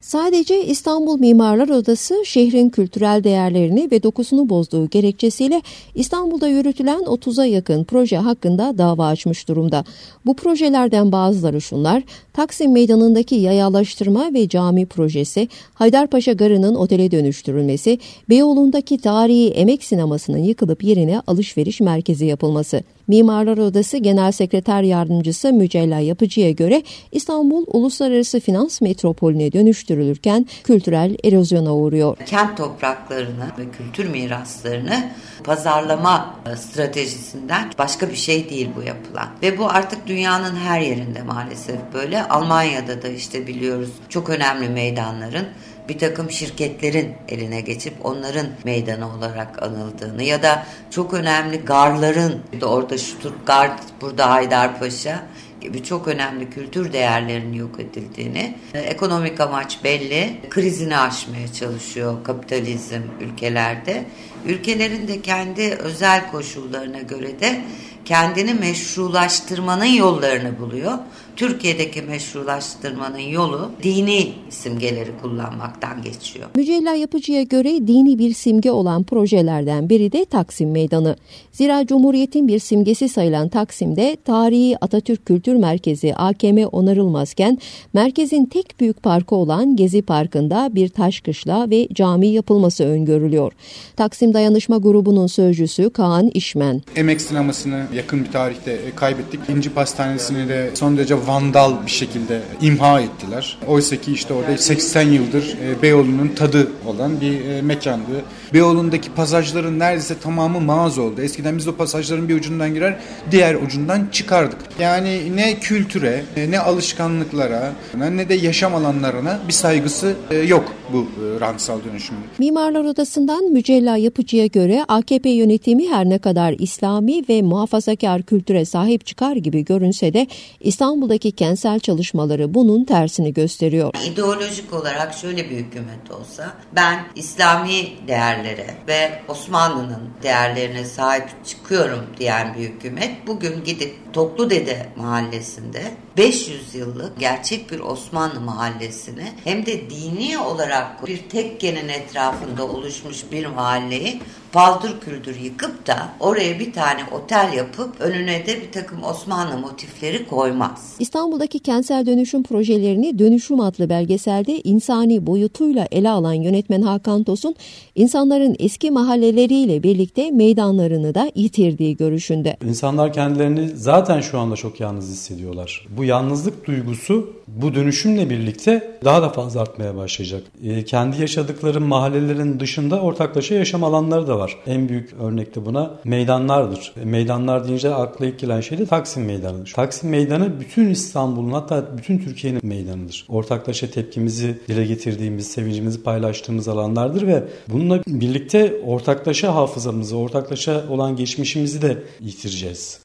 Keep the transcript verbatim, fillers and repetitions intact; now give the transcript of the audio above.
Sadece İstanbul Mimarlar Odası şehrin kültürel değerlerini ve dokusunu bozduğu gerekçesiyle İstanbul'da yürütülen otuza yakın proje hakkında dava açmış durumda. Bu projelerden bazıları şunlar: Taksim Meydanı'ndaki yayalaştırma ve cami projesi, Haydarpaşa Garı'nın otele dönüştürülmesi, Beyoğlu'ndaki tarihi Emek Sineması'nın yıkılıp yerine alışveriş merkezi yapılması. Mimarlar Odası Genel Sekreter Yardımcısı Mücella Yapıcı'ya göre İstanbul uluslararası finans metropolüne dönüştürülürken kültürel erozyona uğruyor. Kent topraklarını ve kültür miraslarını pazarlama stratejisinden başka bir şey değil bu yapılan. Ve bu artık dünyanın her yerinde maalesef böyle. Almanya'da da işte biliyoruz çok önemli meydanların bir takım şirketlerin eline geçip onların meydanı olarak anıldığını ya da çok önemli garların, orada Stuttgart, burada Haydarpaşa gibi çok önemli kültür değerlerinin yok edildiğini, ekonomik amaç belli, krizini aşmaya çalışıyor kapitalizm ülkelerde. Ülkelerin de kendi özel koşullarına göre de kendini meşrulaştırmanın yollarını buluyor. Türkiye'deki meşrulaştırmanın yolu dini simgeleri kullanmaktan geçiyor. Mücella Yapıcı'ya göre dini bir simge olan projelerden biri de Taksim Meydanı. Zira Cumhuriyet'in bir simgesi sayılan Taksim'de tarihi Atatürk Kültür Merkezi A K M onarılmazken merkezin tek büyük parkı olan Gezi Parkı'nda bir taş kışla ve cami yapılması öngörülüyor. Taksim Dayanışma Grubu'nun sözcüsü Kaan İşmen. Emek sinemasını yakın bir tarihte kaybettik. İnci Pastanesi'ni de son derece vandal bir şekilde imha ettiler. Oysa ki işte orada seksen yıldır Beyoğlu'nun tadı olan bir mekandı. Beyoğlu'ndaki pasajların neredeyse tamamı mağaza oldu. Eskiden biz o pasajların bir ucundan girer, diğer ucundan çıkardık. Yani ne kültüre, ne alışkanlıklara, ne de yaşam alanlarına bir saygısı yok bu rantsal dönüşümün. Mimarlar Odası'ndan Mücella Yapıcı'ya göre A K P yönetimi her ne kadar İslami ve muhafazakar kültüre sahip çıkar gibi görünse de İstanbul'daki kentsel çalışmaları bunun tersini gösteriyor. İdeolojik olarak şöyle bir hükümet olsa, ben İslami değerlere ve Osmanlı'nın değerlerine sahip çıkıyorum diyen bir hükümet bugün gidip Tokludede mahallesinde beş yüz yıllık gerçek bir Osmanlı mahallesini hem de dini olarak bir tekkenin etrafında oluşmuş bir mahalleyi paldır küldür yıkıp da oraya bir tane otel yapıp önüne de bir takım Osmanlı motifleri koymaz. İstanbul'daki kentsel dönüşüm projelerini Dönüşüm adlı belgeselde insani boyutuyla ele alan yönetmen Hakan Tosun, insanların eski mahalleleriyle birlikte meydanlarını da yitirdiği görüşünde. İnsanlar kendilerini zaten şu anda çok yalnız hissediyorlar. Bu yalnızlık duygusu bu dönüşümle birlikte daha da fazla artmaya başlayacak. E, kendi yaşadıkları mahallelerin dışında ortaklaşa yaşam alanları da var. En büyük örnek de buna meydanlardır. E, meydanlar deyince akla ilk gelen şey de Taksim Meydanı'dır. Taksim Meydanı bütün İstanbul'un, hatta bütün Türkiye'nin meydanıdır. Ortaklaşa tepkimizi dile getirdiğimiz, sevincimizi paylaştığımız alanlardır ve bununla birlikte ortaklaşa hafızamızı, ortaklaşa olan geçmişimizi de yitireceğiz.